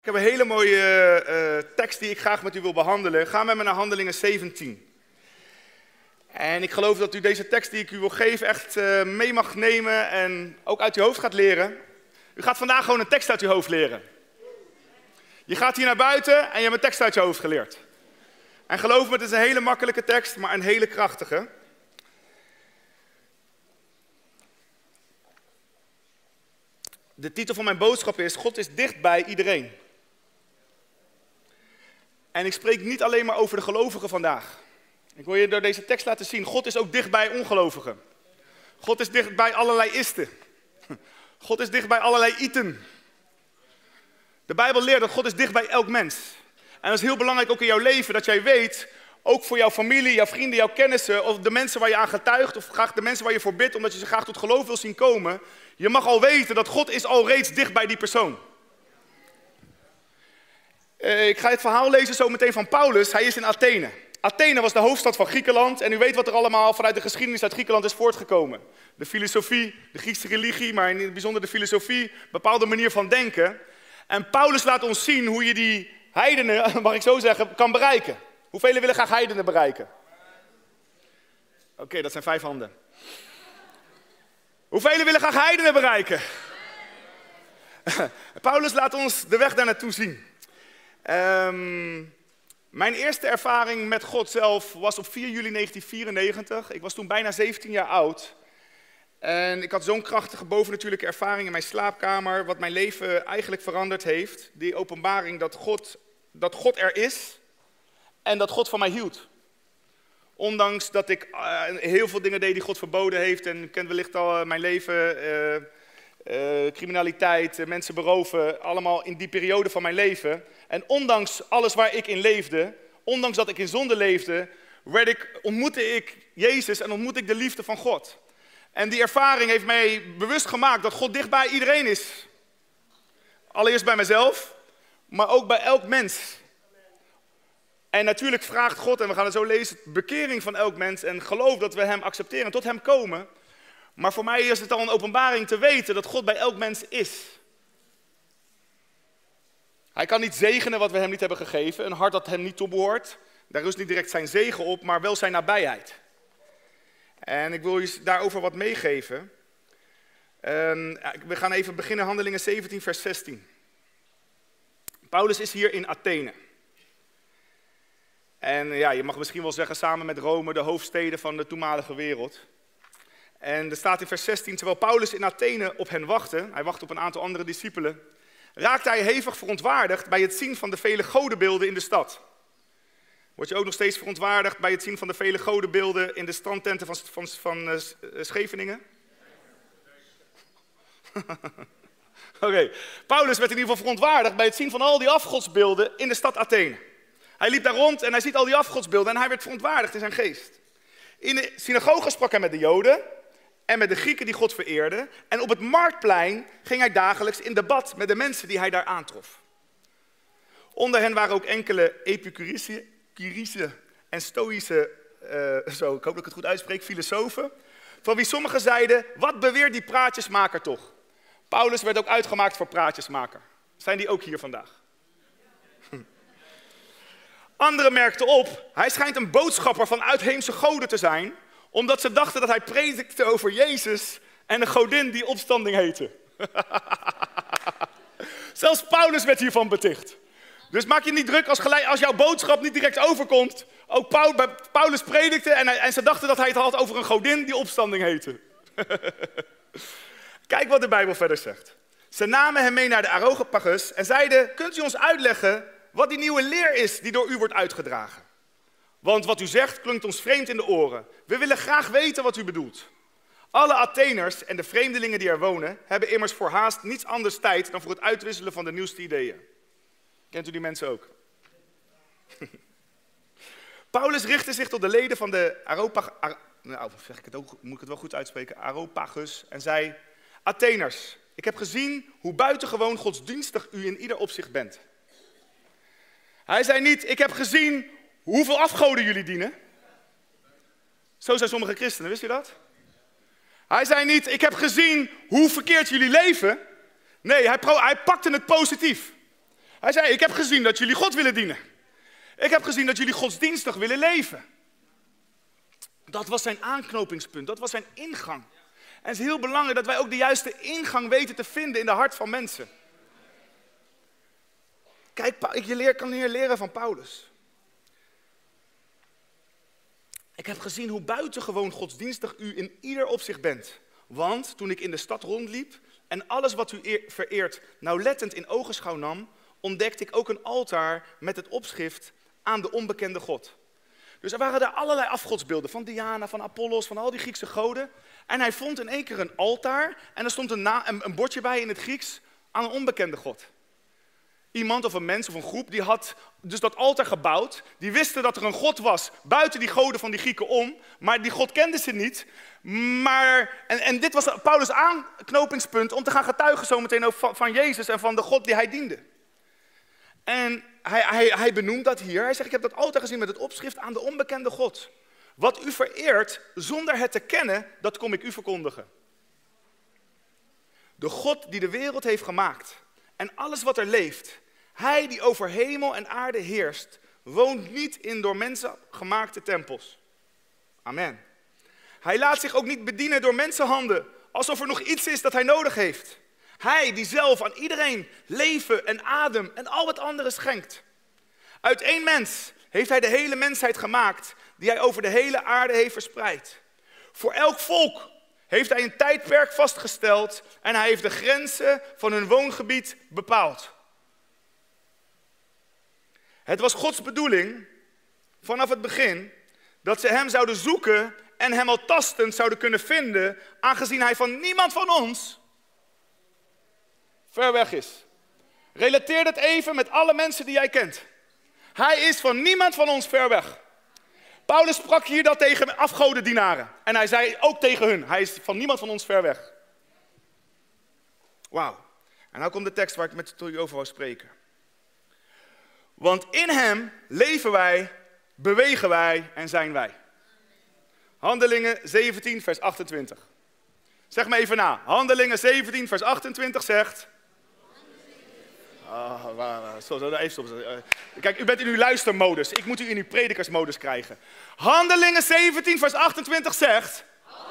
Ik heb een hele mooie tekst die ik graag met u wil behandelen. Ga met me naar Handelingen 17. En ik geloof dat u deze tekst die ik u wil geven echt mee mag nemen en ook uit uw hoofd gaat leren. U gaat vandaag gewoon een tekst uit uw hoofd leren. Je gaat hier naar buiten en je hebt een tekst uit je hoofd geleerd. En geloof me, het is een hele makkelijke tekst, maar een hele krachtige. De titel van mijn boodschap is: God is dicht bij iedereen. En ik spreek niet alleen maar over de gelovigen vandaag. Ik wil je door deze tekst laten zien, God is ook dicht bij ongelovigen. God is dicht bij allerlei isten. God is dicht bij allerlei iten. De Bijbel leert dat God is dicht bij elk mens. En dat is heel belangrijk ook in jouw leven, dat jij weet, ook voor jouw familie, jouw vrienden, jouw kennissen, of de mensen waar je aan getuigt, of graag de mensen waar je voor bidt, omdat je ze graag tot geloof wil zien komen. Je mag al weten dat God is al reeds dicht bij die persoon. Ik ga het verhaal lezen zo meteen van Paulus. Hij is in Athene. Athene was de hoofdstad van Griekenland. En u weet wat er allemaal vanuit de geschiedenis uit Griekenland is voortgekomen. De filosofie, de Griekse religie, maar in het bijzonder de filosofie, een bepaalde manier van denken. En Paulus laat ons zien hoe je die heidenen, mag ik zo zeggen, kan bereiken. Hoeveel willen graag heidenen bereiken? Oké, dat zijn 5 handen. Hoeveel willen graag heidenen bereiken? Paulus laat ons de weg daar naartoe zien. Mijn eerste ervaring met God zelf was op 4 juli 1994. Ik was toen bijna 17 jaar oud. En ik had zo'n krachtige bovennatuurlijke ervaring in mijn slaapkamer, wat mijn leven eigenlijk veranderd heeft. Die openbaring dat God er is en dat God van mij hield. Ondanks dat ik heel veel dingen deed die God verboden heeft. En u kent wellicht al mijn leven, criminaliteit, mensen beroven, allemaal in die periode van mijn leven. En ondanks alles waar ik in leefde, ondanks dat ik in zonde leefde, ontmoette ik Jezus en ontmoette ik de liefde van God. En die ervaring heeft mij bewust gemaakt dat God dicht bij iedereen is. Allereerst bij mezelf, maar ook bij elk mens. En natuurlijk vraagt God, en we gaan het zo lezen, bekering van elk mens en geloof dat we hem accepteren en tot hem komen. Maar voor mij is het al een openbaring te weten dat God bij elk mens is. Hij kan niet zegenen wat we hem niet hebben gegeven, een hart dat hem niet toebehoort. Daar rust niet direct zijn zegen op, maar wel zijn nabijheid. En ik wil je daarover wat meegeven. We gaan even beginnen, Handelingen 17, vers 16. Paulus is hier in Athene. En ja, je mag misschien wel zeggen samen met Rome, de hoofdsteden van de toenmalige wereld. En er staat in vers 16, terwijl Paulus in Athene op hen wachtte, hij wachtte op een aantal andere discipelen, raakte hij hevig verontwaardigd bij het zien van de vele godenbeelden in de stad. Word je ook nog steeds verontwaardigd bij het zien van de vele godenbeelden in de strandtenten van Scheveningen? Oké. Paulus werd in ieder geval verontwaardigd bij het zien van al die afgodsbeelden in de stad Athene. Hij liep daar rond en hij ziet al die afgodsbeelden en hij werd verontwaardigd in zijn geest. In de synagoge sprak hij met de Joden en met de Grieken die God vereerden. En op het marktplein ging hij dagelijks in debat met de mensen die hij daar aantrof. Onder hen waren ook enkele Epicurische en Stoïsche, ik hoop dat ik het goed uitspreek, filosofen. Van wie sommigen zeiden, wat beweert die praatjesmaker toch? Paulus werd ook uitgemaakt voor praatjesmaker. Zijn die ook hier vandaag? Anderen merkten op, hij schijnt een boodschapper van uitheemse goden te zijn, omdat ze dachten dat hij predikte over Jezus en een godin die opstanding heette. Zelfs Paulus werd hiervan beticht. Dus maak je niet druk als jouw boodschap niet direct overkomt. Ook Paulus predikte en ze dachten dat hij het had over een godin die opstanding heette. Kijk wat de Bijbel verder zegt. Ze namen hem mee naar de Areopagus en zeiden, kunt u ons uitleggen wat die nieuwe leer is die door u wordt uitgedragen? Want wat u zegt klinkt ons vreemd in de oren. We willen graag weten wat u bedoelt. Alle Atheners en de vreemdelingen die er wonen, hebben immers voor haast niets anders tijd dan voor het uitwisselen van de nieuwste ideeën. Kent u die mensen ook? Paulus richtte zich tot de leden van de Areopagus en zei, Atheners, ik heb gezien hoe buitengewoon godsdienstig u in ieder opzicht bent. Hij zei niet, ik heb gezien hoeveel afgoden jullie dienen. Zo zijn sommige christenen, wist je dat? Hij zei niet, ik heb gezien hoe verkeerd jullie leven. Nee, hij pakte het positief. Hij zei, ik heb gezien dat jullie God willen dienen. Ik heb gezien dat jullie godsdienstig willen leven. Dat was zijn aanknopingspunt, dat was zijn ingang. En het is heel belangrijk dat wij ook de juiste ingang weten te vinden in de hart van mensen. Kijk, je kan hier leren van Paulus. Ik heb gezien hoe buitengewoon godsdienstig u in ieder opzicht bent. Want toen ik in de stad rondliep en alles wat u vereert nauwlettend in ogenschouw nam, ontdekte ik ook een altaar met het opschrift aan de onbekende God. Dus er waren daar allerlei afgodsbeelden van Diana, van Apollos, van al die Griekse goden. En hij vond in één keer een altaar en er stond een bordje bij in het Grieks aan een onbekende God. Iemand of een mens of een groep die had dus dat altaar gebouwd. Die wisten dat er een God was buiten die goden van die Grieken om. Maar die God kenden ze niet. En dit was Paulus' aanknopingspunt om te gaan getuigen zometeen van Jezus en van de God die hij diende. En hij benoemt dat hier. Hij zegt, ik heb dat altaar gezien met het opschrift aan de onbekende God. Wat u vereert zonder het te kennen, dat kom ik u verkondigen. De God die de wereld heeft gemaakt en alles wat er leeft. Hij die over hemel en aarde heerst, woont niet in door mensen gemaakte tempels. Amen. Hij laat zich ook niet bedienen door mensenhanden, alsof er nog iets is dat hij nodig heeft. Hij die zelf aan iedereen leven en adem en al het andere schenkt. Uit één mens heeft hij de hele mensheid gemaakt, die hij over de hele aarde heeft verspreid. Voor elk volk heeft hij een tijdperk vastgesteld en hij heeft de grenzen van hun woongebied bepaald. Het was Gods bedoeling, vanaf het begin, dat ze hem zouden zoeken en hem al tastend zouden kunnen vinden, aangezien hij van niemand van ons ver weg is. Relateer dat even met alle mensen die jij kent. Hij is van niemand van ons ver weg. Paulus sprak hier dat tegen afgodendienaren. En hij zei ook tegen hun, hij is van niemand van ons ver weg. Wauw. En nou komt de tekst waar ik met u over wil spreken. Want in hem leven wij, bewegen wij en zijn wij. Handelingen 17 vers 28. Zeg maar even na. Handelingen 17 vers 28 zegt... Even stoppen. Kijk, u bent in uw luistermodus. Ik moet u in uw predikersmodus krijgen. Handelingen 17 vers 28 zegt...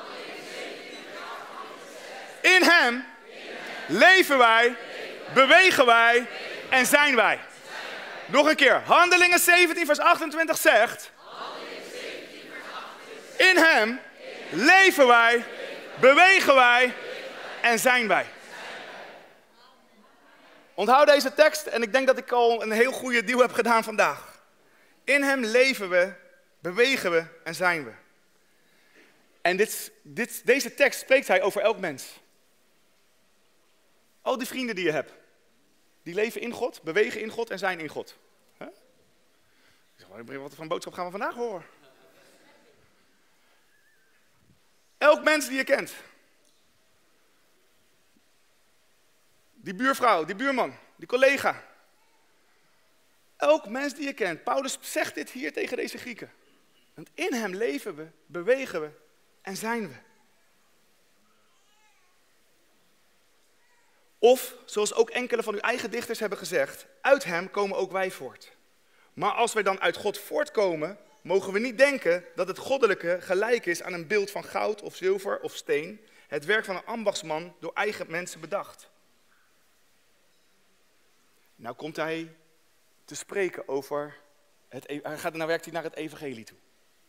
In hem leven wij, bewegen wij en zijn wij. Nog een keer. Handelingen 17 vers 28 zegt... In hem leven wij, bewegen wij en zijn wij. Onthoud deze tekst en ik denk dat ik al een heel goede deal heb gedaan vandaag. In hem leven we, bewegen we en zijn we. En deze tekst spreekt hij over elk mens. Al die vrienden die je hebt, die leven in God, bewegen in God en zijn in God. Huh? Wat voor een boodschap gaan we vandaag horen? Elk mens die je kent. Die buurvrouw, die buurman, die collega. Elk mens die je kent. Paulus zegt dit hier tegen deze Grieken. Want in hem leven we, bewegen we en zijn we. Of, zoals ook enkele van uw eigen dichters hebben gezegd, uit hem komen ook wij voort. Maar als wij dan uit God voortkomen, mogen we niet denken dat het goddelijke gelijk is aan een beeld van goud of zilver of steen, het werk van een ambachtsman door eigen mensen bedacht. Nou komt hij te spreken over, nou werkt hij naar het evangelie toe.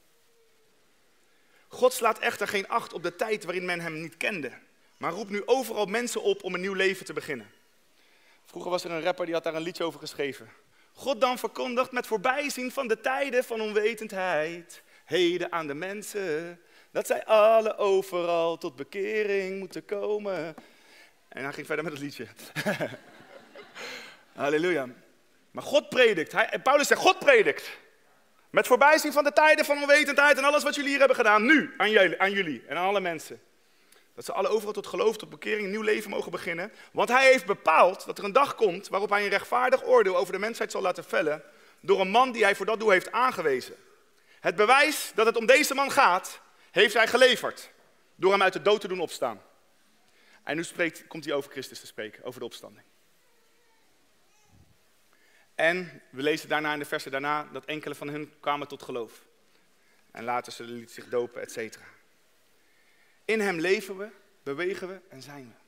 God slaat echter geen acht op de tijd waarin men hem niet kende, maar roept nu overal mensen op om een nieuw leven te beginnen. Vroeger was er een rapper die had daar een liedje over geschreven. God dan verkondigt met voorbijzien van de tijden van onwetendheid, heden aan de mensen, dat zij alle overal tot bekering moeten komen. En hij ging verder met het liedje. Halleluja. Maar God predikt. Paulus zegt, God predikt. Met voorbijzien van de tijden van onwetendheid en alles wat jullie hier hebben gedaan, nu aan jullie en aan alle mensen. Dat ze alle overal tot geloof, tot bekering, een nieuw leven mogen beginnen. Want hij heeft bepaald dat er een dag komt waarop hij een rechtvaardig oordeel over de mensheid zal laten vellen door een man die hij voor dat doel heeft aangewezen. Het bewijs dat het om deze man gaat, heeft hij geleverd door hem uit de dood te doen opstaan. En nu komt hij over Christus te spreken, over de opstanding. En we lezen daarna in de versen daarna dat enkele van hen kwamen tot geloof. En later ze lieten zich dopen, et cetera. In hem leven we, bewegen we en zijn we.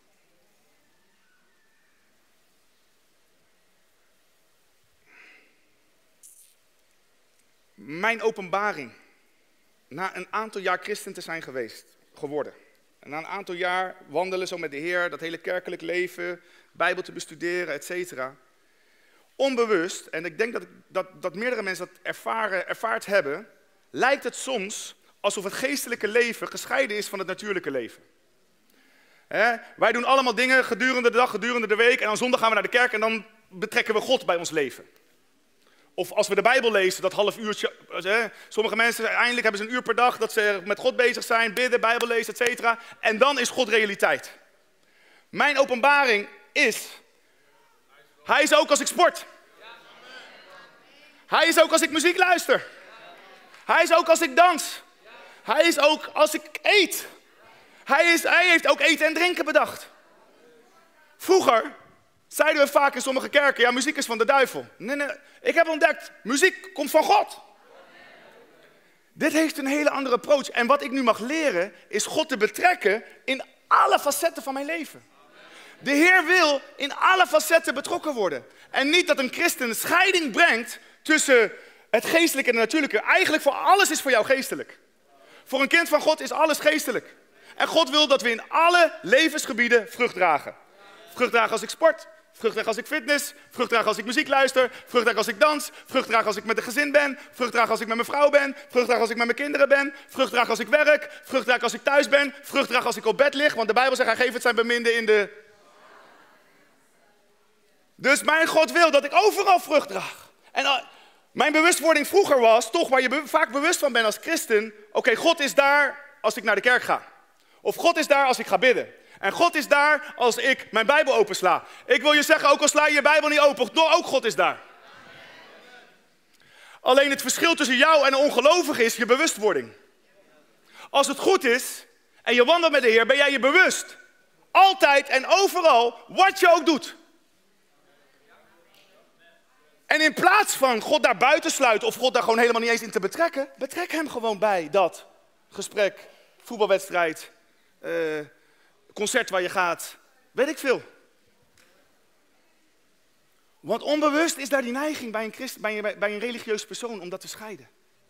Mijn openbaring, na een aantal jaar christen te zijn geworden. En na een aantal jaar wandelen zo met de Heer, dat hele kerkelijk leven, Bijbel te bestuderen, et cetera. Onbewust, en ik denk dat meerdere mensen dat ervaard hebben, lijkt het soms alsof het geestelijke leven gescheiden is van het natuurlijke leven. Wij doen allemaal dingen gedurende de dag, gedurende de week, en dan zondag gaan we naar de kerk en dan betrekken we God bij ons leven. Of als we de Bijbel lezen, dat half uurtje. Sommige mensen, eindelijk hebben ze een uur per dag dat ze met God bezig zijn, bidden, Bijbel lezen, et cetera. En dan is God realiteit. Mijn openbaring is, hij is ook als ik sport. Hij is ook als ik muziek luister. Hij is ook als ik dans. Hij is ook als ik eet. Hij heeft ook eten en drinken bedacht. Vroeger zeiden we vaak in sommige kerken, ja, muziek is van de duivel. Nee, ik heb ontdekt, muziek komt van God. Dit heeft een hele andere approach. En wat ik nu mag leren, is God te betrekken in alle facetten van mijn leven. De Heer wil in alle facetten betrokken worden. En niet dat een christen een scheiding brengt tussen het geestelijke en het natuurlijke. Eigenlijk voor alles is voor jou geestelijk. Voor een kind van God is alles geestelijk. En God wil dat we in alle levensgebieden vrucht dragen. Vrucht dragen als ik sport. Vrucht dragen als ik fitness. Vrucht dragen als ik muziek luister. Vrucht dragen als ik dans. Vrucht dragen als ik met een gezin ben. Vrucht dragen als ik met mijn vrouw ben. Vrucht dragen als ik met mijn kinderen ben. Vrucht dragen als ik werk. Vrucht dragen als ik thuis ben. Vrucht dragen als ik op bed lig. Want de Bijbel zegt, hij geeft het zijn beminde in de... Dus mijn God wil dat ik overal vrucht draag. En mijn bewustwording vroeger was, toch waar je vaak bewust van bent als christen. Oké, God is daar als ik naar de kerk ga. Of God is daar als ik ga bidden. En God is daar als ik mijn Bijbel opensla. Ik wil je zeggen, ook al sla je je Bijbel niet open, ook God is daar. Alleen het verschil tussen jou en een ongelovige is je bewustwording. Als het goed is en je wandelt met de Heer, ben jij je bewust. Altijd en overal, wat je ook doet. En in plaats van God daar buiten sluiten of God daar gewoon helemaal niet eens in te betrekken, betrek hem gewoon bij dat gesprek, voetbalwedstrijd, concert waar je gaat, weet ik veel. Want onbewust is daar die neiging bij een religieus persoon om dat te scheiden.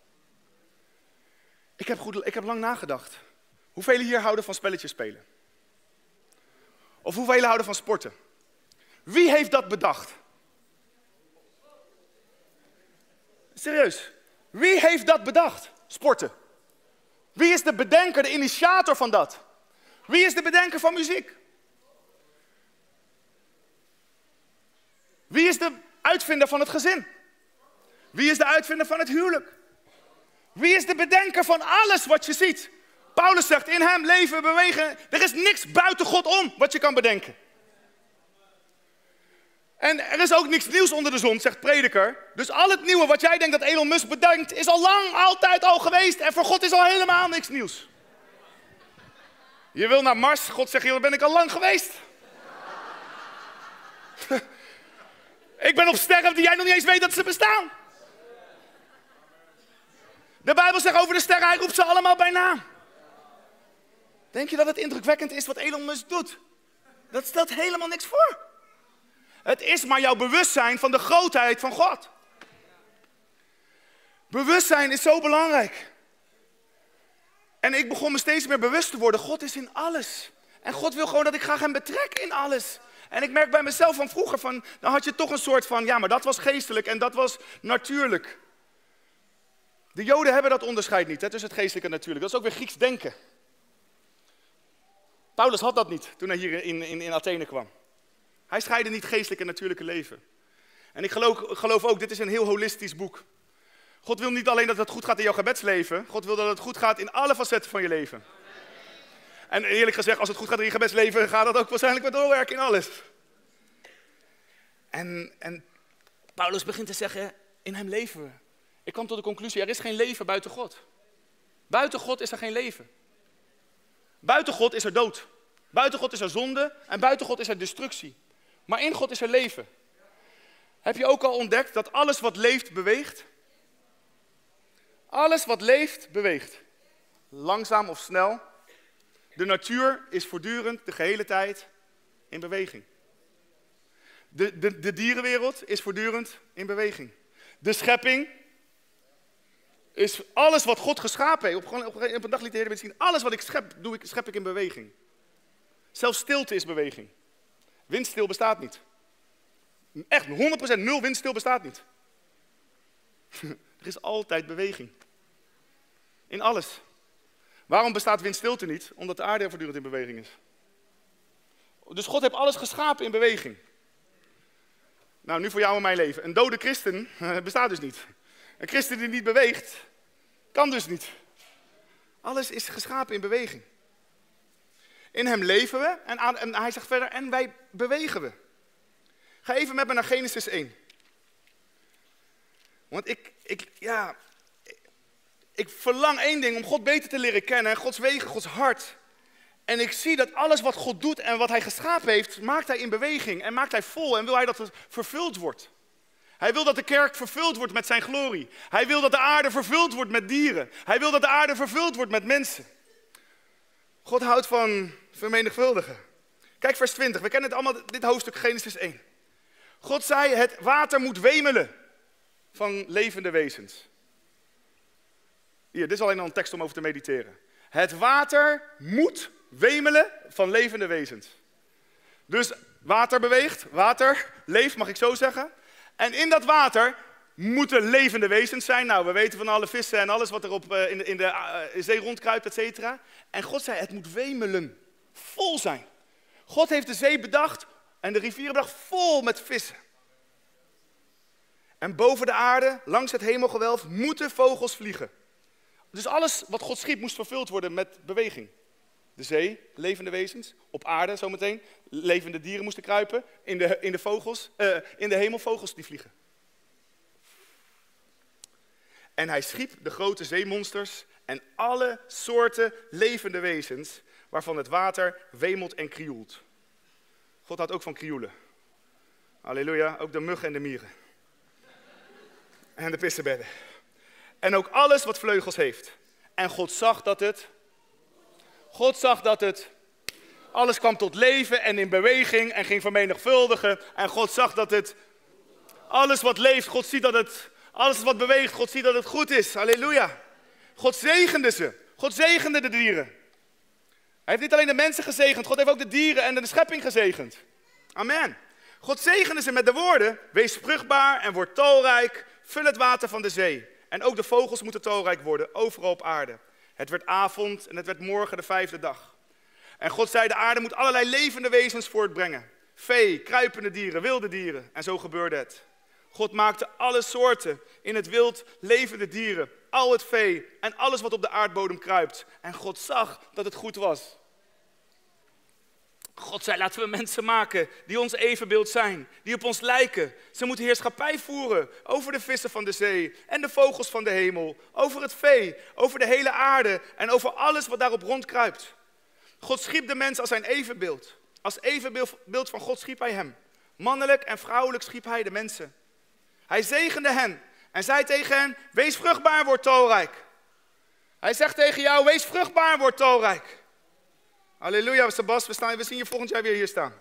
Ik heb lang nagedacht. Hoeveel hier houden van spelletjes spelen? Of hoeveel houden van sporten? Wie heeft dat bedacht? Serieus, wie heeft dat bedacht? Sporten. Wie is de bedenker, de initiator van dat? Wie is de bedenker van muziek? Wie is de uitvinder van het gezin? Wie is de uitvinder van het huwelijk? Wie is de bedenker van alles wat je ziet? Paulus zegt, in hem leven, bewegen. Er is niks buiten God om wat je kan bedenken. En er is ook niks nieuws onder de zon, zegt Prediker. Dus al het nieuwe wat jij denkt dat Elon Musk bedenkt, is al lang, altijd al geweest. En voor God is al helemaal niks nieuws. Je wil naar Mars, God zegt, daar ben ik al lang geweest. Ik ben op sterren die jij nog niet eens weet dat ze bestaan. De Bijbel zegt over de sterren, hij roept ze allemaal bij naam. Denk je dat het indrukwekkend is wat Elon Musk doet? Dat stelt helemaal niks voor. Het is maar jouw bewustzijn van de grootheid van God. Bewustzijn is zo belangrijk. En ik begon me steeds meer bewust te worden, God is in alles. En God wil gewoon dat ik graag hem betrek in alles. En ik merk bij mezelf van vroeger, dan had je toch een soort van, ja, maar dat was geestelijk en dat was natuurlijk. De Joden hebben dat onderscheid niet, tussen het geestelijke en natuurlijk. Dat is ook weer Grieks denken. Paulus had dat niet toen hij hier in Athene kwam. Hij scheidde niet geestelijk en natuurlijke leven. En ik geloof ook, dit is een heel holistisch boek. God wil niet alleen dat het goed gaat in jouw gebedsleven. God wil dat het goed gaat in alle facetten van je leven. En eerlijk gezegd, als het goed gaat in je gebedsleven, gaat dat ook waarschijnlijk met doorwerken in alles. En Paulus begint te zeggen, in hem leven we. Ik kwam tot de conclusie, er is geen leven buiten God. Buiten God is er geen leven. Buiten God is er dood. Buiten God is er zonde en buiten God is er destructie. Maar in God is er leven. Heb je ook al ontdekt dat alles wat leeft, beweegt? Alles wat leeft, beweegt. Langzaam of snel. De natuur is voortdurend, de gehele tijd, in beweging. De dierenwereld is voortdurend in beweging. De schepping is alles wat God geschapen heeft. Op een dag liet de Heer mensen zien, alles wat ik schep, schep ik in beweging. Zelfs stilte is beweging. Windstil bestaat niet. Echt, 100% nul windstil bestaat niet. Er is altijd beweging. In alles. Waarom bestaat windstilte niet? Omdat de aarde voortdurend in beweging is. Dus God heeft alles geschapen in beweging. Nou, nu voor jou en mijn leven. Een dode christen bestaat dus niet. Een christen die niet beweegt, kan dus niet. Alles is geschapen in beweging. In hem leven we en hij zegt verder, en wij bewegen we. Ga even met me naar Genesis 1. Want ik verlang één ding, om God beter te leren kennen, Gods wegen, Gods hart. En ik zie dat alles wat God doet en wat hij geschapen heeft, maakt hij in beweging en maakt hij vol en wil hij dat het vervuld wordt. Hij wil dat de kerk vervuld wordt met zijn glorie. Hij wil dat de aarde vervuld wordt met dieren. Hij wil dat de aarde vervuld wordt met mensen. God houdt van vermenigvuldigen. Kijk vers 20, we kennen het allemaal, dit hoofdstuk Genesis 1. God zei, het water moet wemelen van levende wezens. Hier, dit is alleen al een tekst om over te mediteren. Het water moet wemelen van levende wezens. Dus water beweegt, water leeft, mag ik zo zeggen. En in dat water moeten levende wezens zijn. Nou, we weten van alle vissen en alles wat er in de zee rondkruipt, et cetera. En God zei, het moet wemelen, vol zijn. God heeft de zee bedacht en de rivieren bedacht vol met vissen. En boven de aarde, langs het hemelgewelf, moeten vogels vliegen. Dus alles wat God schiep moest vervuld worden met beweging. De zee, levende wezens. Op aarde zometeen, levende dieren moesten kruipen. In de hemel vogels die vliegen. En hij schiep de grote zeemonsters en alle soorten levende wezens waarvan het water wemelt en krioelt. God houdt ook van krioelen. Halleluja, ook de muggen en de mieren. En de pissebedden. En ook alles wat vleugels heeft. En God zag dat het, alles kwam tot leven en in beweging en ging vermenigvuldigen. En God zag dat het, alles wat leeft, God ziet dat het, alles wat beweegt, God ziet dat het goed is. Halleluja. God zegende ze. God zegende de dieren. Hij heeft niet alleen de mensen gezegend, God heeft ook de dieren en de schepping gezegend. Amen. God zegende ze met de woorden, wees vruchtbaar en word talrijk, vul het water van de zee. En ook de vogels moeten talrijk worden, overal op aarde. Het werd avond en het werd morgen de 5e dag. En God zei, de aarde moet allerlei levende wezens voortbrengen. Vee, kruipende dieren, wilde dieren. En zo gebeurde het. God maakte alle soorten in het wild levende dieren, al het vee en alles wat op de aardbodem kruipt. En God zag dat het goed was. God zei, laten we mensen maken die ons evenbeeld zijn, die op ons lijken. Ze moeten heerschappij voeren over de vissen van de zee en de vogels van de hemel, over het vee, over de hele aarde en over alles wat daarop rondkruipt. God schiep de mens als zijn evenbeeld. Als evenbeeld van God schiep hij hem. Mannelijk en vrouwelijk schiep hij de mensen. Hij zegende hen en zei tegen hen, wees vruchtbaar en word talrijk. Hij zegt tegen jou, wees vruchtbaar en word talrijk. Halleluja, Sebas, we zien je volgend jaar weer hier staan.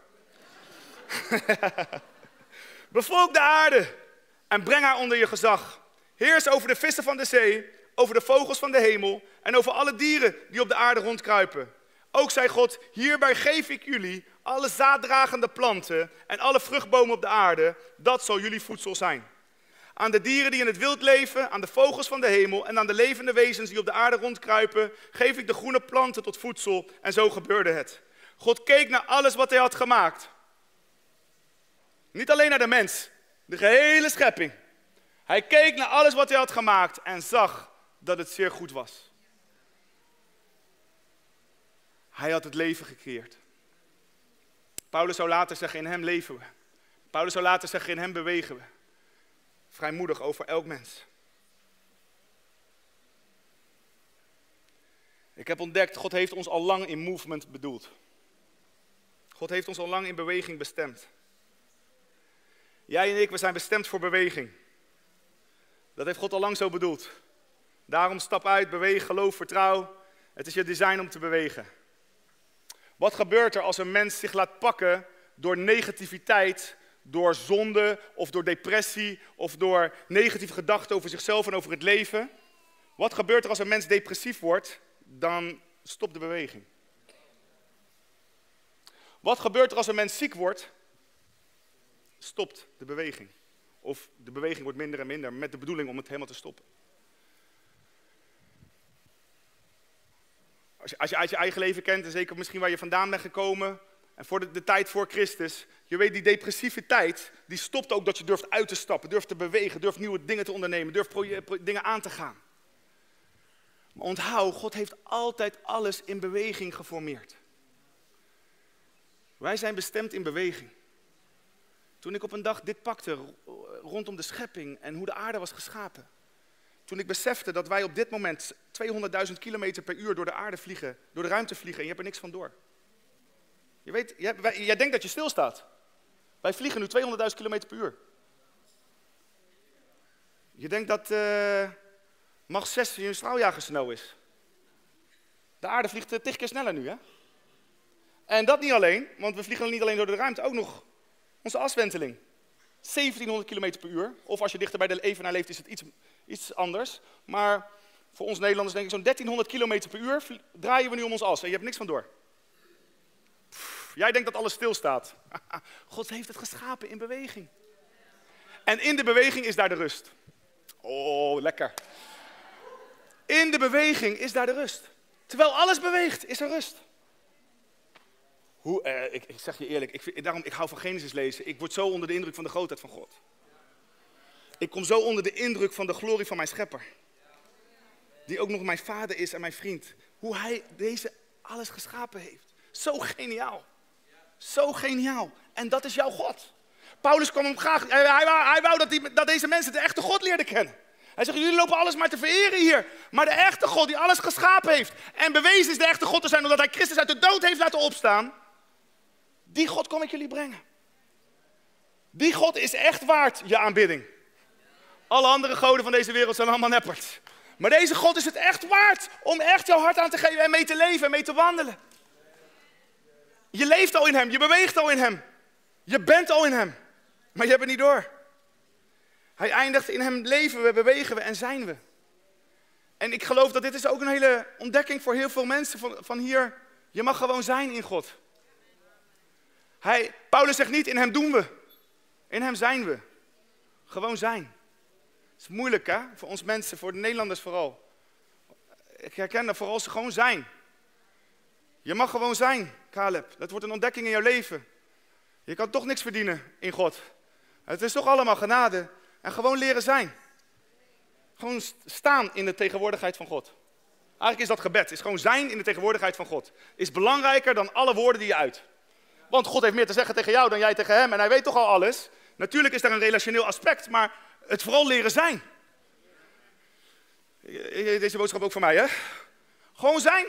Bevolk de aarde en breng haar onder je gezag. Heers over de vissen van de zee, over de vogels van de hemel en over alle dieren die op de aarde rondkruipen. Ook zei God, hierbij geef ik jullie alle zaaddragende planten en alle vruchtbomen op de aarde. Dat zal jullie voedsel zijn. Aan de dieren die in het wild leven, aan de vogels van de hemel en aan de levende wezens die op de aarde rondkruipen, geef ik de groene planten tot voedsel. En zo gebeurde het. God keek naar alles wat hij had gemaakt. Niet alleen naar de mens, de gehele schepping. Hij keek naar alles wat hij had gemaakt en zag dat het zeer goed was. Hij had het leven gecreëerd. Paulus zou later zeggen, in hem leven we. Paulus zou later zeggen, in hem bewegen we. Vrijmoedig over elk mens. Ik heb ontdekt, God heeft ons al lang in movement bedoeld. God heeft ons al lang in beweging bestemd. Jij en ik, we zijn bestemd voor beweging. Dat heeft God al lang zo bedoeld. Daarom stap uit, beweeg, geloof, vertrouw. Het is je design om te bewegen. Wat gebeurt er als een mens zich laat pakken door negativiteit, door zonde of door depressie of door negatieve gedachten over zichzelf en over het leven? Wat gebeurt er als een mens depressief wordt? Dan stopt de beweging. Wat gebeurt er als een mens ziek wordt? Stopt de beweging. Of de beweging wordt minder en minder met de bedoeling om het helemaal te stoppen. Als je uit je eigen leven kent, en zeker misschien waar je vandaan bent gekomen, en voor de tijd voor Christus, je weet die depressieve tijd, die stopt ook dat je durft uit te stappen, durft te bewegen, durft nieuwe dingen te ondernemen, durft dingen aan te gaan. Maar onthoud, God heeft altijd alles in beweging geformeerd. Wij zijn bestemd in beweging. Toen ik op een dag dit pakte rondom de schepping en hoe de aarde was geschapen. Toen ik besefte dat wij op dit moment 200.000 kilometer per uur door de aarde vliegen, door de ruimte vliegen en je hebt er niks van door. Je weet, jij denkt dat je stilstaat. Wij vliegen nu 200.000 kilometer per uur. Je denkt dat Mach 6 je straaljagersnel is. De aarde vliegt 10 keer sneller nu, hè? En dat niet alleen, want we vliegen niet alleen door de ruimte, ook nog onze aswenteling. 1700 km per uur. Of als je dichter bij de evenaar leeft, is het iets anders. Maar voor ons Nederlanders denk ik zo'n 1300 km per uur draaien we nu om ons as. En je hebt niks van door. Jij denkt dat alles stilstaat. God heeft het geschapen in beweging. En in de beweging is daar de rust. Oh, lekker. In de beweging is daar de rust. Terwijl alles beweegt, is er rust. Ik zeg je eerlijk, ik hou van Genesis lezen. Ik word zo onder de indruk van de grootheid van God. Ik kom zo onder de indruk van de glorie van mijn schepper. Die ook nog mijn vader is en mijn vriend. Hoe hij deze alles geschapen heeft. Zo geniaal. Zo geniaal. En dat is jouw God. Paulus kwam hem graag. Hij wou dat deze mensen de echte God leerden kennen. Hij zegt, jullie lopen alles maar te vereren hier. Maar de echte God die alles geschapen heeft. En bewezen is de echte God te zijn omdat hij Christus uit de dood heeft laten opstaan. Die God kom ik jullie brengen. Die God is echt waard je aanbidding. Alle andere goden van deze wereld zijn allemaal neppers. Maar deze God is het echt waard om echt jouw hart aan te geven en mee te leven en mee te wandelen. Je leeft al in hem, je beweegt al in hem. Je bent al in hem. Maar je hebt het niet door. Hij eindigt in hem leven we, bewegen we en zijn we. En ik geloof dat dit is ook een hele ontdekking voor heel veel mensen van hier. Je mag gewoon zijn in God. Paulus zegt niet, in hem doen we. In hem zijn we. Gewoon zijn. Het is moeilijk hè, voor ons mensen, voor de Nederlanders vooral. Ik herken dat vooral ze gewoon zijn. Je mag gewoon zijn, Caleb. Dat wordt een ontdekking in jouw leven. Je kan toch niks verdienen in God. Het is toch allemaal genade. En gewoon leren zijn. Gewoon staan in de tegenwoordigheid van God. Eigenlijk is dat gebed. Is gewoon zijn in de tegenwoordigheid van God. Is belangrijker dan alle woorden die je uit. Want God heeft meer te zeggen tegen jou dan jij tegen hem. En hij weet toch al alles. Natuurlijk is daar een relationeel aspect. Maar het vooral leren zijn. Deze boodschap ook voor mij, hè? Gewoon zijn.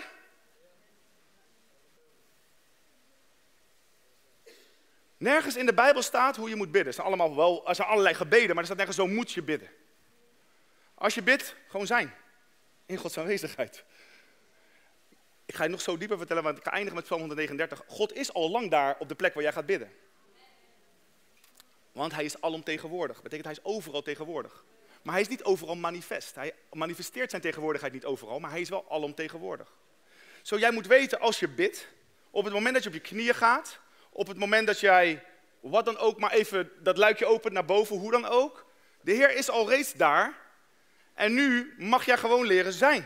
Nergens in de Bijbel staat hoe je moet bidden. Er zijn allerlei gebeden, maar er staat nergens zo moet je bidden. Als je bidt, gewoon zijn. In Gods aanwezigheid. Ik ga je nog zo dieper vertellen, want ik ga eindigen met Psalm 139. God is al lang daar op de plek waar jij gaat bidden. Want hij is alomtegenwoordig. Dat betekent hij is overal tegenwoordig. Maar hij is niet overal manifest. Hij manifesteert zijn tegenwoordigheid niet overal, maar hij is wel alomtegenwoordig. Zo jij moet weten als je bidt, op het moment dat je op je knieën gaat, op het moment dat jij, wat dan ook, maar even dat luikje opent naar boven, hoe dan ook. De Heer is al reeds daar. En nu mag jij gewoon leren zijn.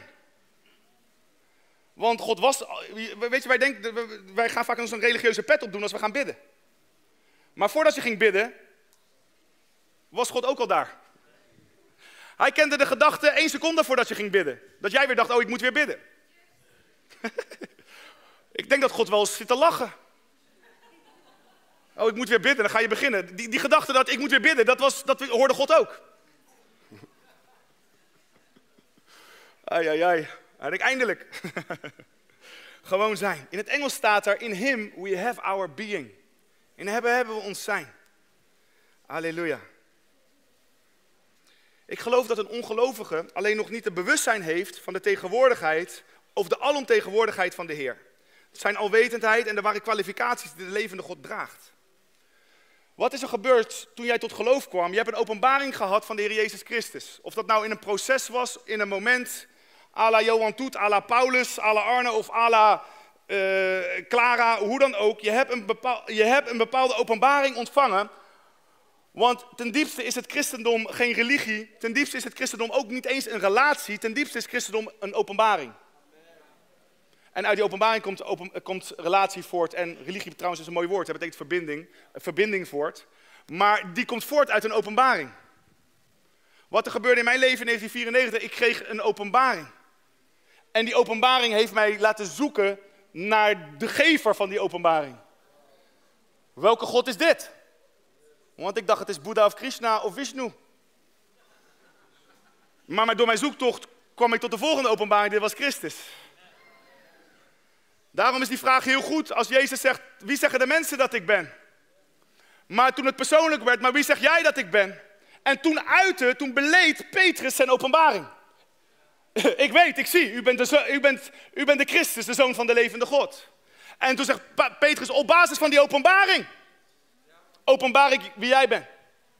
Want God was, weet je, wij gaan vaak zo'n religieuze pet opdoen als we gaan bidden. Maar voordat je ging bidden, was God ook al daar. Hij kende de gedachte 1 seconde voordat je ging bidden. Dat jij weer dacht, oh ik moet weer bidden. Ik denk dat God wel eens zit te lachen. Oh, ik moet weer bidden, dan ga je beginnen. Die gedachte dat ik moet weer bidden, dat hoorde God ook. Ai. En ik eindelijk. Gewoon zijn. In het Engels staat er, in him we have our being. In hem hebben we ons zijn. Halleluja. Ik geloof dat een ongelovige alleen nog niet het bewustzijn heeft van de tegenwoordigheid of de alomtegenwoordigheid van de Heer. Zijn alwetendheid en de ware kwalificaties die de levende God draagt. Wat is er gebeurd toen jij tot geloof kwam? Je hebt een openbaring gehad van de Heer Jezus Christus. Of dat nou in een proces was, in een moment, à la Johan Toet, à la Paulus, à la Arne of à la Clara, hoe dan ook. Je hebt een bepaalde openbaring ontvangen. Want ten diepste is het christendom geen religie. Ten diepste is het christendom ook niet eens een relatie. Ten diepste is het christendom een openbaring. En uit die openbaring komt relatie voort. En religie trouwens is een mooi woord. Dat betekent verbinding voort. Maar die komt voort uit een openbaring. Wat er gebeurde in mijn leven in 1994, ik kreeg een openbaring. En die openbaring heeft mij laten zoeken naar de gever van die openbaring. Welke God is dit? Want ik dacht het is Boeddha of Krishna of Vishnu. Maar door mijn zoektocht kwam ik tot de volgende openbaring, dit was Christus. Daarom is die vraag heel goed als Jezus zegt, wie zeggen de mensen dat ik ben? Maar toen het persoonlijk werd, maar wie zeg jij dat ik ben? En toen beleed Petrus zijn openbaring. Ik weet, ik zie, u bent de Christus, de Zoon van de levende God. En toen zegt Petrus, op basis van die openbaring, openbaar ik wie jij bent.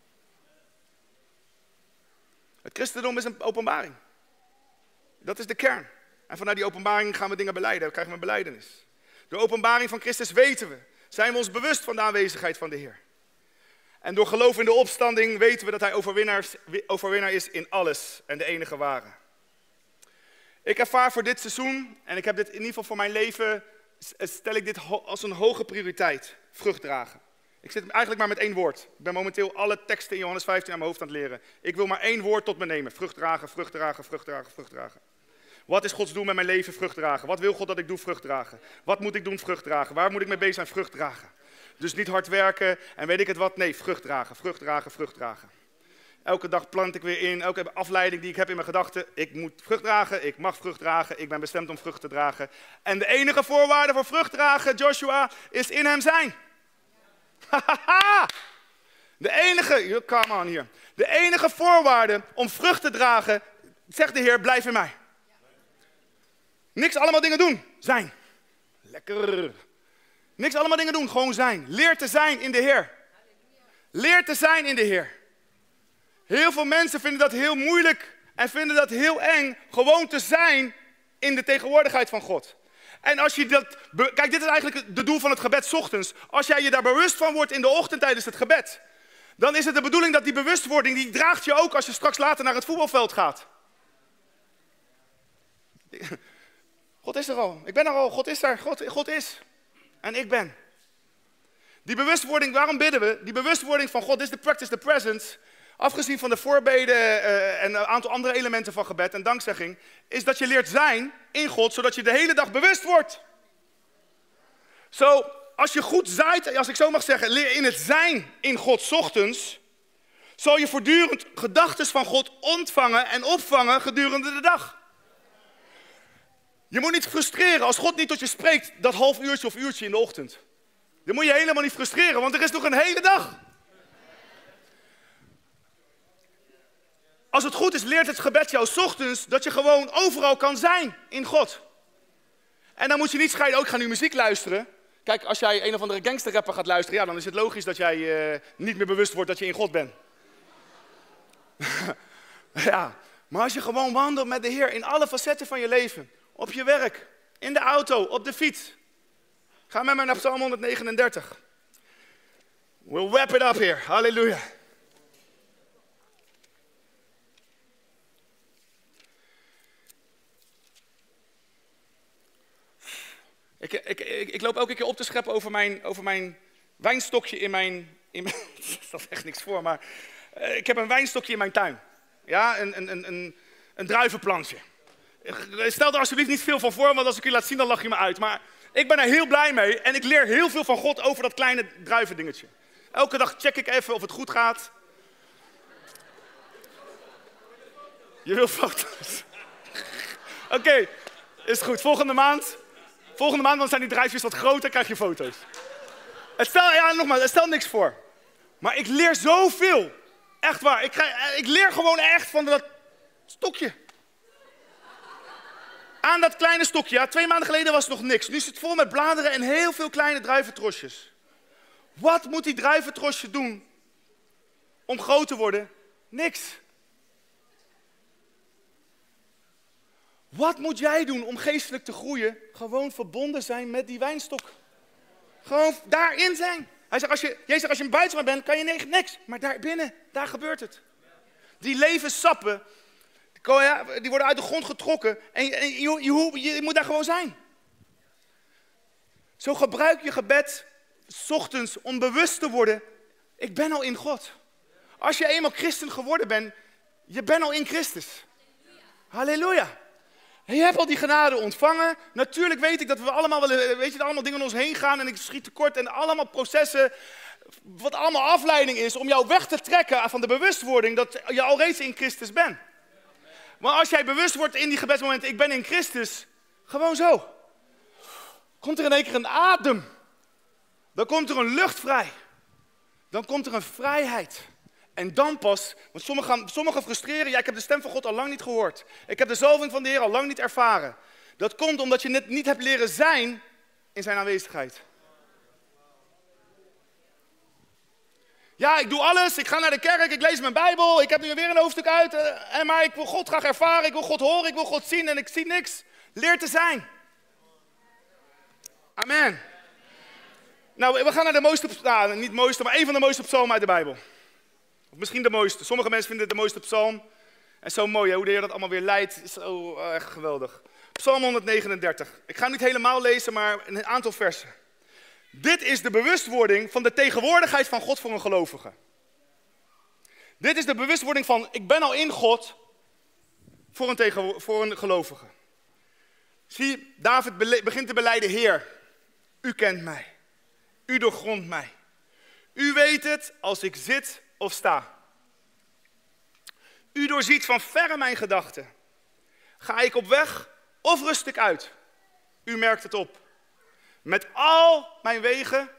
Het christendom is een openbaring. Dat is de kern. En vanuit die openbaring gaan we dingen belijden, dan krijgen we een belijdenis. Door openbaring van Christus weten we, zijn we ons bewust van de aanwezigheid van de Heer. En door geloof in de opstanding weten we dat hij overwinnaar is in alles en de enige ware. Ik ervaar voor dit seizoen, en ik heb dit in ieder geval voor mijn leven, stel ik dit als een hoge prioriteit, vrucht dragen. Ik zit eigenlijk maar met één woord. Ik ben momenteel alle teksten in Johannes 15 aan mijn hoofd aan het leren. Ik wil maar één woord tot me nemen. Vrucht dragen, vrucht dragen, vrucht dragen, vrucht dragen. Wat is Gods doel met mijn leven? Vrucht dragen. Wat wil God dat ik doe? Vrucht dragen. Wat moet ik doen? Vrucht dragen. Waar moet ik mee bezig zijn? Vrucht dragen. Dus niet hard werken en weet ik het wat. Nee, vrucht dragen, vrucht dragen, vrucht dragen. Elke dag plant ik weer in, elke afleiding die ik heb in mijn gedachten. Ik moet vrucht dragen, ik mag vrucht dragen, ik ben bestemd om vrucht te dragen. En de enige voorwaarde voor vrucht dragen, Joshua, is in hem zijn. De enige, come on hier. De enige voorwaarde om vrucht te dragen, zegt de Heer, blijf in mij. Niks allemaal dingen doen, zijn. Lekker. Niks allemaal dingen doen, gewoon zijn. Leer te zijn in de Heer. Leer te zijn in de Heer. Heel veel mensen vinden dat heel moeilijk en vinden dat heel eng, gewoon te zijn in de tegenwoordigheid van God. En als je dat, kijk, dit is eigenlijk het doel van het gebed 's ochtends. Als jij je daar bewust van wordt in de ochtend tijdens het gebed, dan is het de bedoeling dat die bewustwording, die draagt je ook als je straks later naar het voetbalveld gaat. God is er al, ik ben er al, God is er, God is. En ik ben. Die bewustwording, waarom bidden we? Die bewustwording van God is de practice, the presence. Afgezien van de voorbeden en een aantal andere elementen van gebed en dankzegging, is dat je leert zijn in God, zodat je de hele dag bewust wordt. Als je goed zaait, als ik zo mag zeggen, leer in het zijn in God 's ochtends, zal je voortdurend gedachten van God ontvangen en opvangen gedurende de dag. Je moet niet frustreren als God niet tot je spreekt dat half uurtje of uurtje in de ochtend. Dan moet je helemaal niet frustreren, want er is nog een hele dag. Als het goed is, leert het gebed jou 's ochtends dat je gewoon overal kan zijn in God. En dan moet je niet scheiden, ik ga nu muziek luisteren. Kijk, als jij een of andere gangsterrapper gaat luisteren, ja, dan is het logisch dat jij niet meer bewust wordt dat je in God bent. Ja, maar als je gewoon wandelt met de Heer in alle facetten van je leven, op je werk, in de auto, op de fiets. Ga met mij naar Psalm 139. We'll wrap it up here. Halleluja. Ik loop elke keer op te scheppen over mijn wijnstokje in mijn er staat echt niks voor, maar ik heb een wijnstokje in mijn tuin. Ja, een druivenplantje. Stel er alsjeblieft niet veel van voor, want als ik je laat zien, dan lach je me uit. Maar ik ben er heel blij mee en ik leer heel veel van God over dat kleine druivendingetje. Elke dag check ik even of het goed gaat. Je wil foto's? Oké, is goed. Volgende maand, dan zijn die druifjes wat groter, krijg je foto's. Het stelt niks voor. Maar ik leer zoveel. Echt waar. Ik leer gewoon echt van dat stokje. Aan dat kleine stokje. Ja, 2 maanden geleden was het nog niks. Nu is het vol met bladeren en heel veel kleine druiventrosjes. Wat moet die druiventrosje doen om groot te worden? Niks. Wat moet jij doen om geestelijk te groeien? Gewoon verbonden zijn met die wijnstok. Gewoon daarin zijn. Hij zegt, Jezus zegt, als je een buitenman bent, kan je niks. Maar daar binnen, daar gebeurt het. Die levenssappen, die worden uit de grond getrokken. En je moet daar gewoon zijn. Zo gebruik je gebed 's ochtends om bewust te worden. Ik ben al in God. Als je eenmaal christen geworden bent, je bent al in Christus. Halleluja. En je hebt al die genade ontvangen. Natuurlijk weet ik dat we allemaal, allemaal dingen om ons heen gaan en ik schiet tekort en allemaal processen, wat allemaal afleiding is om jou weg te trekken van de bewustwording dat je al reeds in Christus bent. Maar als jij bewust wordt in die gebedsmomenten, ik ben in Christus, gewoon zo. Komt er in één keer een adem. Dan komt er een lucht vrij. Dan komt er een vrijheid. En dan pas, want sommigen frustreren, ja, ik heb de stem van God al lang niet gehoord. Ik heb de zalving van de Heer al lang niet ervaren. Dat komt omdat je net niet hebt leren zijn in zijn aanwezigheid. Ja, ik doe alles, ik ga naar de kerk, ik lees mijn Bijbel, ik heb nu weer een hoofdstuk uit. Maar ik wil God graag ervaren, ik wil God horen, ik wil God zien en ik zie niks. Leer te zijn. Amen. Nou, we gaan naar de mooiste, niet mooiste, maar een van de mooiste psalmen uit de Bijbel. Of misschien de mooiste. Sommige mensen vinden het de mooiste psalm. En zo mooi, hè? Hoe de Heer dat allemaal weer leidt. Is echt geweldig. Psalm 139. Ik ga hem niet helemaal lezen, maar een aantal versen. Dit is de bewustwording van de tegenwoordigheid van God voor een gelovige. Dit is de bewustwording van, ik ben al in God voor een gelovige. Zie, David begint te belijden, Heer, u kent mij. U doorgrondt mij. U weet het als ik zit of sta. U doorziet van verre mijn gedachten. Ga ik op weg of rust ik uit? U merkt het op. Met al mijn wegen.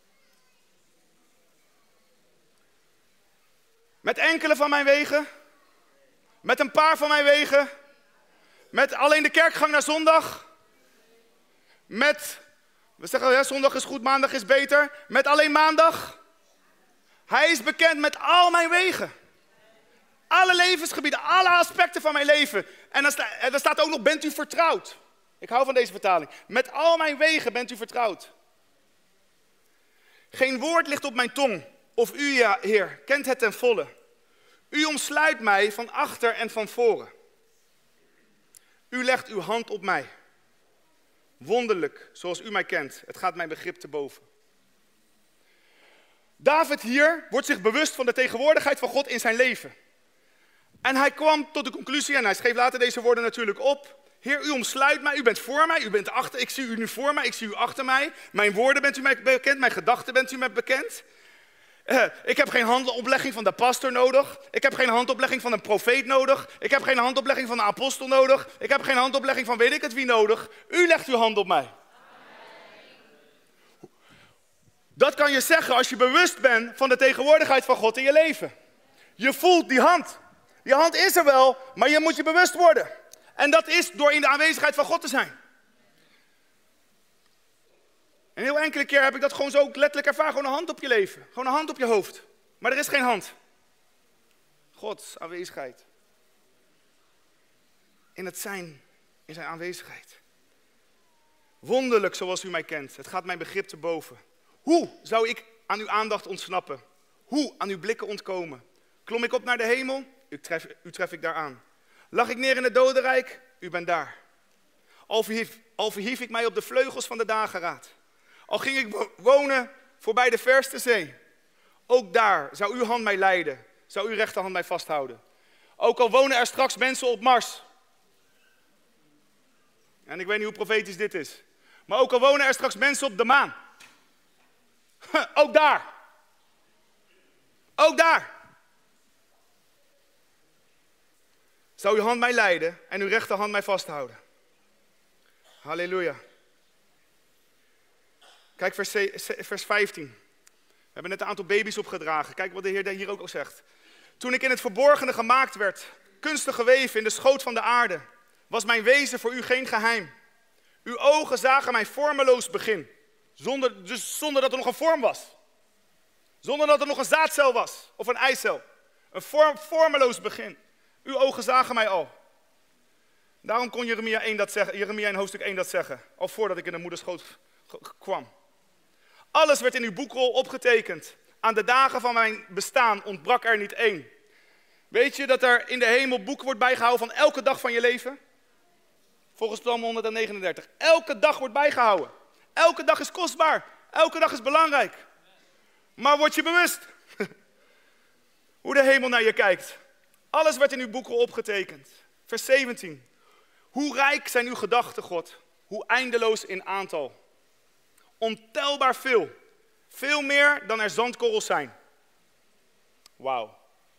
Met enkele van mijn wegen. Met een paar van mijn wegen. Met alleen de kerkgang naar zondag. Met, we zeggen ja, zondag is goed, maandag is beter. Met alleen maandag. Hij is bekend met al mijn wegen. Alle levensgebieden, alle aspecten van mijn leven. En dan staat ook nog, bent u vertrouwd? Ik hou van deze vertaling. Met al mijn wegen bent u vertrouwd. Geen woord ligt op mijn tong. Of u, ja, Heer, kent het ten volle. U omsluit mij van achter en van voren. U legt uw hand op mij. Wonderlijk, zoals u mij kent. Het gaat mijn begrip te boven. David hier wordt zich bewust van de tegenwoordigheid van God in zijn leven. En hij kwam tot de conclusie, en hij schreef later deze woorden natuurlijk op. Heer, u omsluit mij, u bent voor mij, u bent achter, ik zie u nu voor mij, ik zie u achter mij. Mijn woorden bent u mij bekend, mijn gedachten bent u mij bekend. Ik heb geen handoplegging van de pastor nodig. Ik heb geen handoplegging van een profeet nodig. Ik heb geen handoplegging van een apostel nodig. Ik heb geen handoplegging van weet ik het wie nodig. U legt uw hand op mij. Dat kan je zeggen als je bewust bent van de tegenwoordigheid van God in je leven. Je voelt die hand. Die hand is er wel, maar je moet je bewust worden. En dat is door in de aanwezigheid van God te zijn. Een heel enkele keer heb ik dat gewoon zo letterlijk ervaren. Gewoon een hand op je leven. Gewoon een hand op je hoofd. Maar er is geen hand. Gods aanwezigheid. In het zijn, in zijn aanwezigheid. Wonderlijk zoals u mij kent. Het gaat mijn begrip te boven. Hoe zou ik aan uw aandacht ontsnappen? Hoe aan uw blikken ontkomen? Klom ik op naar de hemel? U tref ik daar aan. Lag ik neer in het dodenrijk? U bent daar. Al verhief ik mij op de vleugels van de dageraad. Al ging ik wonen voorbij de verste zee. Ook daar zou uw hand mij leiden. Zou uw rechterhand mij vasthouden. Ook al wonen er straks mensen op Mars. En ik weet niet hoe profetisch dit is. Maar ook al wonen er straks mensen op de maan. Ook daar. Ook daar. Zou uw hand mij leiden en uw rechterhand mij vasthouden. Halleluja. Kijk vers 15. hebben net een aantal baby's opgedragen. Kijk wat de Heer hier ook al zegt. Toen ik in het verborgene gemaakt werd, kunstig geweven in de schoot van de aarde, was mijn wezen voor u geen geheim. Uw ogen zagen mijn vormeloos begin. Zonder dat er nog een vorm was. Zonder dat er nog een zaadcel was. Of een eicel. Een vormeloos begin. Uw ogen zagen mij al. Daarom kon Jeremia in hoofdstuk 1 dat zeggen. Al voordat ik in de moederschoot kwam. Alles werd in uw boekrol opgetekend. Aan de dagen van mijn bestaan ontbrak er niet één. Weet je dat er in de hemel boek wordt bijgehouden van elke dag van je leven? Volgens Psalm 139. Elke dag wordt bijgehouden. Elke dag is kostbaar. Elke dag is belangrijk. Maar word je bewust hoe de hemel naar je kijkt. Alles werd in uw boekrol opgetekend. Vers 17. Hoe rijk zijn uw gedachten, God. Hoe eindeloos in aantal. Ontelbaar veel. Veel meer dan er zandkorrels zijn. Wauw.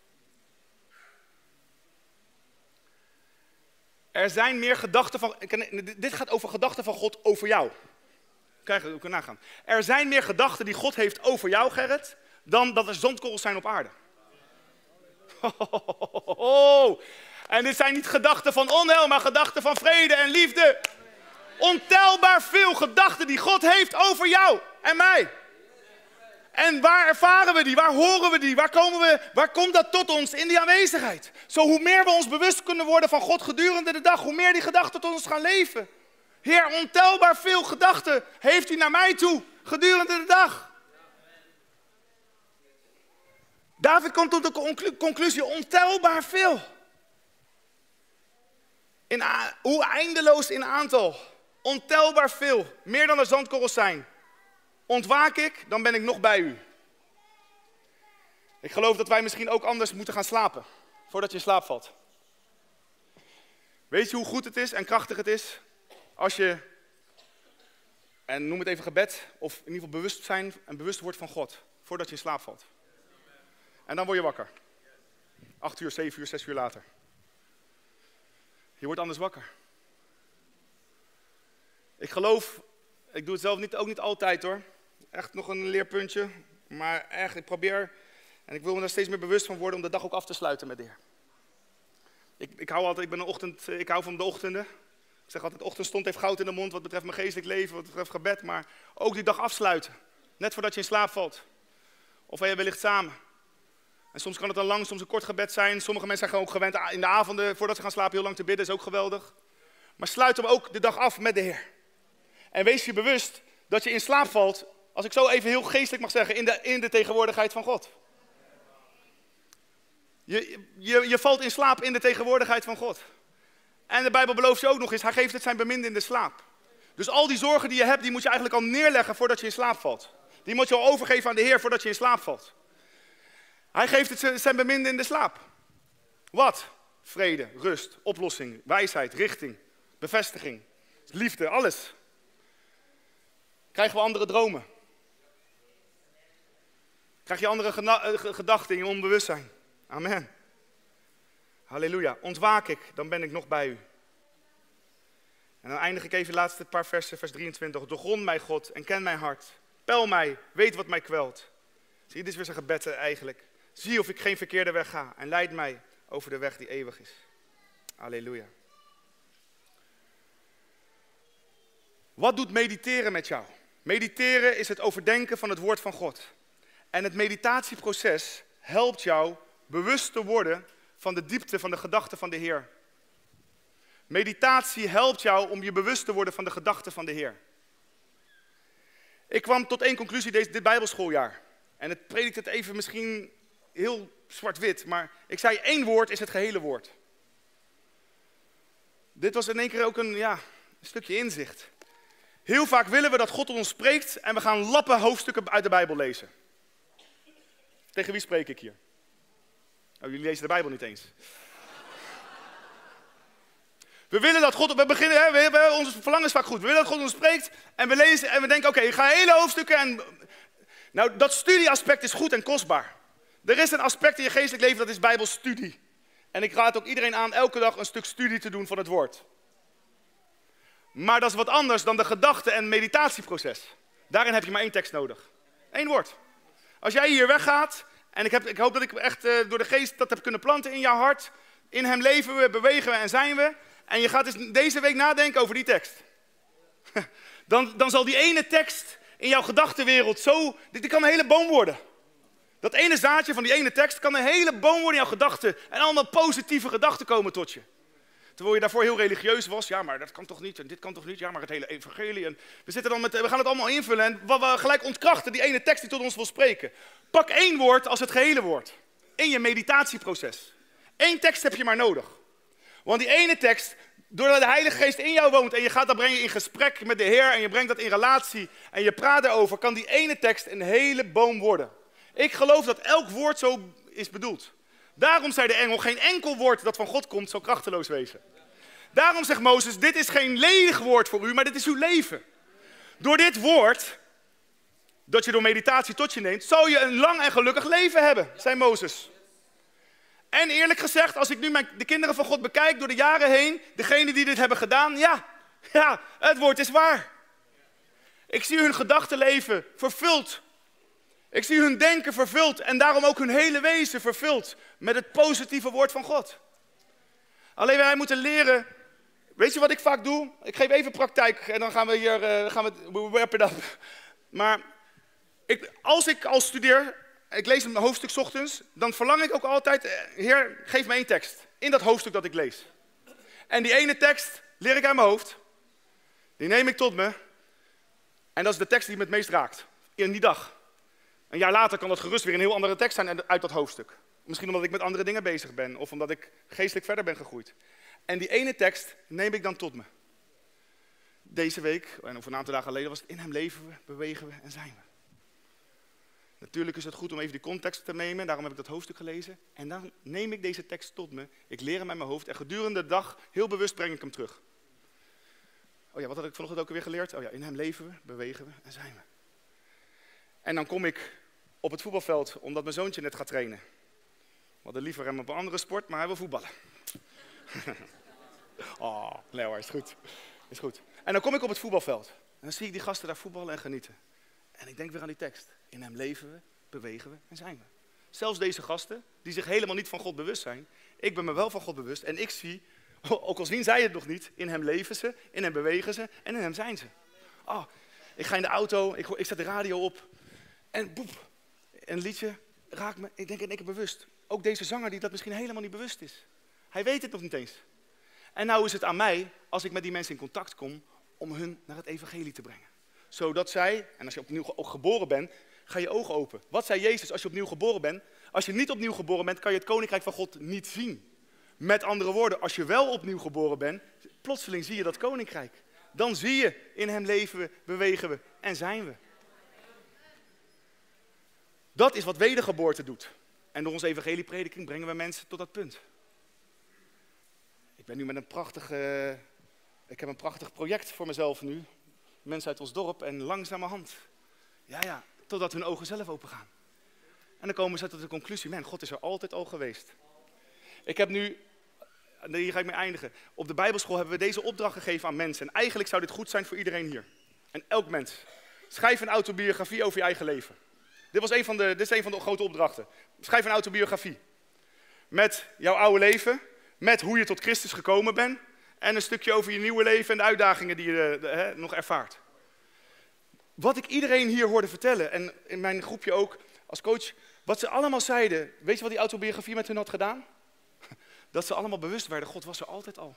Er zijn meer gedachten van... Dit gaat over gedachten van God over jou. Krijg je, we kunnen nagaan. Er zijn meer gedachten die God heeft over jou, Gerrit, dan dat er zandkorrels zijn op aarde. Oh. En dit zijn niet gedachten van onheil, maar gedachten van vrede en liefde. Ontelbaar veel gedachten die God heeft over jou en mij. En waar ervaren we die? Waar horen we die? Waar komt dat tot ons? In die aanwezigheid. Zo hoe meer we ons bewust kunnen worden van God gedurende de dag, hoe meer die gedachten tot ons gaan leven. Heer, ontelbaar veel gedachten heeft u naar mij toe gedurende de dag. David komt tot de conclusie, ontelbaar veel. Hoe eindeloos in aantal. Ontelbaar veel. Meer dan er zandkorrels zijn. Ontwaak ik, dan ben ik nog bij u. Ik geloof dat wij misschien ook anders moeten gaan slapen. Voordat je in slaap valt. Weet je hoe goed het is en krachtig het is? Als je, en noem het even gebed, of in ieder geval bewustzijn en bewust wordt van God. Voordat je in slaap valt. En dan word je wakker. 8 uur, 7 uur, 6 uur later. Je wordt anders wakker. Ik geloof, ik doe het zelf ook niet altijd hoor. Echt nog een leerpuntje. Maar echt, ik probeer, en ik wil me daar steeds meer bewust van worden om de dag ook af te sluiten met de Heer. Ik hou van de ochtenden. Ik zeg altijd, ochtendstond heeft goud in de mond wat betreft mijn geestelijk leven, wat betreft gebed. Maar ook die dag afsluiten. Net voordat je in slaap valt. Of wellicht samen. En soms kan het een lang, soms een kort gebed zijn. Sommige mensen zijn gewoon ook gewend in de avonden, voordat ze gaan slapen, heel lang te bidden. Dat is ook geweldig. Maar sluit hem ook de dag af met de Heer. En wees je bewust dat je in slaap valt, als ik zo even heel geestelijk mag zeggen, in de tegenwoordigheid van God. Je valt in slaap in de tegenwoordigheid van God. En de Bijbel belooft je ook nog eens, hij geeft het zijn beminde in de slaap. Dus al die zorgen die je hebt, die moet je eigenlijk al neerleggen voordat je in slaap valt. Die moet je al overgeven aan de Heer voordat je in slaap valt. Hij geeft het zijn beminde in de slaap. Wat? Vrede, rust, oplossing, wijsheid, richting, bevestiging, liefde, alles. Krijgen we andere dromen? Krijg je andere gedachten in je onbewustzijn? Amen. Halleluja. Ontwaak ik, dan ben ik nog bij u. En dan eindig ik even de laatste paar versen, vers 23. Doorgrond mij, God, en ken mijn hart. Peil mij, weet wat mij kwelt. Zie je, dit is weer zijn gebed eigenlijk. Zie of ik geen verkeerde weg ga en leid mij over de weg die eeuwig is. Halleluja. Wat doet mediteren met jou? Mediteren is het overdenken van het woord van God. En het meditatieproces helpt jou bewust te worden van de diepte van de gedachten van de Heer. Meditatie helpt jou om je bewust te worden van de gedachten van de Heer. Ik kwam tot één conclusie dit bijbelschooljaar. En het predikt het even misschien heel zwart-wit, maar ik zei 1 woord is het gehele woord. Dit was in één keer ook een stukje inzicht. Heel vaak willen we dat God tot ons spreekt en we gaan lappen hoofdstukken uit de Bijbel lezen. Tegen wie spreek ik hier? Oh, jullie lezen de Bijbel niet eens. We willen dat God, ons verlangen is vaak goed. We willen dat God ons spreekt en we lezen en we denken, oké, ik ga hele hoofdstukken en... Nou, dat studieaspect is goed en kostbaar. Er is een aspect in je geestelijk leven, dat is Bijbelstudie. En ik raad ook iedereen aan elke dag een stuk studie te doen van het woord. Maar dat is wat anders dan de gedachte- en meditatieproces. Daarin heb je maar 1 tekst nodig. 1 woord. Als jij hier weggaat, en ik hoop dat ik echt door de geest dat heb kunnen planten in jouw hart. In hem leven we, bewegen we en zijn we. En je gaat dus deze week nadenken over die tekst. Dan zal die ene tekst in jouw gedachtenwereld dit kan een hele boom worden. Dat ene zaadje van die ene tekst kan een hele boom worden in jouw gedachten. En allemaal positieve gedachten komen tot je. Terwijl je daarvoor heel religieus was. Ja, maar dat kan toch niet en dit kan toch niet. Ja, maar het hele evangelie. En we gaan het allemaal invullen. En we gelijk ontkrachten die ene tekst die tot ons wil spreken. Pak 1 woord als het gehele woord. In je meditatieproces. 1 tekst heb je maar nodig. Want die ene tekst, doordat de Heilige Geest in jou woont en je gaat dat brengen in gesprek met de Heer en je brengt dat in relatie en je praat erover, kan die ene tekst een hele boom worden. Ik geloof dat elk woord zo is bedoeld. Daarom zei de engel, geen enkel woord dat van God komt zal krachteloos wezen. Daarom zegt Mozes, dit is geen ledig woord voor u, maar dit is uw leven. Door dit woord, dat je door meditatie tot je neemt, zal je een lang en gelukkig leven hebben, zei Mozes. En eerlijk gezegd, als ik nu de kinderen van God bekijk door de jaren heen, degenen die dit hebben gedaan, ja, het woord is waar. Ik zie hun gedachtenleven vervuld. Ik zie hun denken vervuld en daarom ook hun hele wezen vervuld met het positieve woord van God. Alleen wij moeten leren, weet je wat ik vaak doe? Ik geef even praktijk en dan gaan we wrap it up. Maar als ik al studeer, ik lees een hoofdstuk 's ochtends, dan verlang ik ook altijd, Heer, geef me 1 tekst in dat hoofdstuk dat ik lees. En die ene tekst leer ik uit mijn hoofd, die neem ik tot me en dat is de tekst die me het meest raakt in die dag. Een jaar later kan dat gerust weer een heel andere tekst zijn uit dat hoofdstuk. Misschien omdat ik met andere dingen bezig ben of omdat ik geestelijk verder ben gegroeid. En die ene tekst neem ik dan tot me. Deze week, of een aantal dagen geleden, was het in hem leven we, bewegen we en zijn we. Natuurlijk is het goed om even die context te nemen, daarom heb ik dat hoofdstuk gelezen. En dan neem ik deze tekst tot me, ik leer hem uit mijn hoofd en gedurende de dag heel bewust breng ik hem terug. Oh ja, wat had ik vanochtend ook weer geleerd? Oh ja, in hem leven we, bewegen we en zijn we. En dan kom ik op het voetbalveld, omdat mijn zoontje net gaat trainen. We hadden liever hem op een andere sport, maar hij wil voetballen. Oh, nee hoor, is goed. Is goed. En dan kom ik op het voetbalveld. En dan zie ik die gasten daar voetballen en genieten. En ik denk weer aan die tekst. In hem leven we, bewegen we en zijn we. Zelfs deze gasten, die zich helemaal niet van God bewust zijn. Ik ben me wel van God bewust. En ik zie, ook al zien zij het nog niet, in hem leven ze, in hem bewegen ze en in hem zijn ze. Oh, ik ga in de auto, ik zet de radio op. En boep, een liedje raakt me, ik denk in één keer bewust. Ook deze zanger die dat misschien helemaal niet bewust is. Hij weet het nog niet eens. En nou is het aan mij, als ik met die mensen in contact kom, om hun naar het evangelie te brengen. Zodat zij, en als je opnieuw geboren bent, ga je ogen open. Wat zei Jezus als je opnieuw geboren bent? Als je niet opnieuw geboren bent, kan je het koninkrijk van God niet zien. Met andere woorden, als je wel opnieuw geboren bent, plotseling zie je dat koninkrijk. Dan zie je, in hem leven we, bewegen we en zijn we. Dat is wat wedergeboorte doet. En door onze evangelieprediking brengen we mensen tot dat punt. Ik ben nu met ik heb een prachtig project voor mezelf nu. Mensen uit ons dorp en langzamerhand. Ja, totdat hun ogen zelf open gaan. En dan komen ze tot de conclusie, man, God is er altijd al geweest. Ik heb nu, hier ga ik mee eindigen. Op de Bijbelschool hebben we deze opdracht gegeven aan mensen. En eigenlijk zou dit goed zijn voor iedereen hier. En elk mens. Schrijf een autobiografie over je eigen leven. Dit is een van de grote opdrachten. Schrijf een autobiografie. Met jouw oude leven, met hoe je tot Christus gekomen bent. En een stukje over je nieuwe leven en de uitdagingen die je nog ervaart. Wat ik iedereen hier hoorde vertellen, en in mijn groepje ook als coach, wat ze allemaal zeiden. Weet je wat die autobiografie met hun had gedaan? Dat ze allemaal bewust werden, God was er altijd al.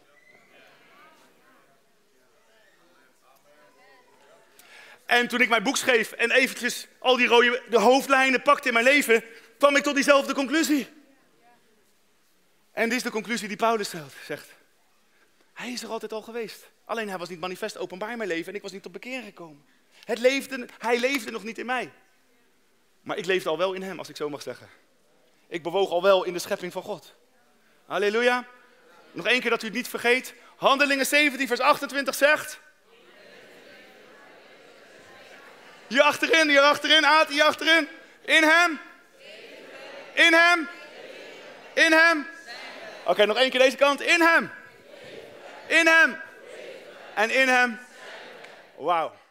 En toen ik mijn boek schreef en eventjes al de hoofdlijnen pakte in mijn leven, kwam ik tot diezelfde conclusie. En dit is de conclusie die Paulus zegt. Hij is er altijd al geweest. Alleen hij was niet manifest openbaar in mijn leven en ik was niet tot bekering gekomen. Hij leefde nog niet in mij. Maar ik leefde al wel in hem, als ik zo mag zeggen. Ik bewoog al wel in de schepping van God. Halleluja. Nog één keer dat u het niet vergeet. Handelingen 17 vers 28 zegt. Hier achterin, Aad, hier achterin. In hem. In hem. In hem. Oké, nog één keer deze kant. In hem. In hem. En in hem. Wauw.